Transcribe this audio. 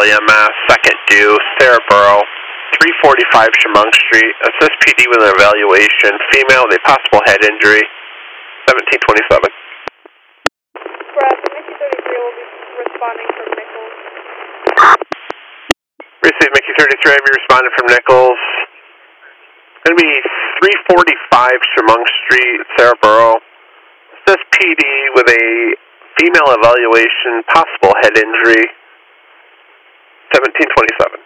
WMS, second due, Sarahboro, 345 Chemung Street. Assist PD with an evaluation. Female with a possible head injury, 1727. Brad, the Mickey 33 will be responding from Nichols. Received Mickey 33, I'll be responding from Nichols. Going to be 345 Chemung Street, Sarahboro. Assist PD with a female evaluation, possible head injury, 1727.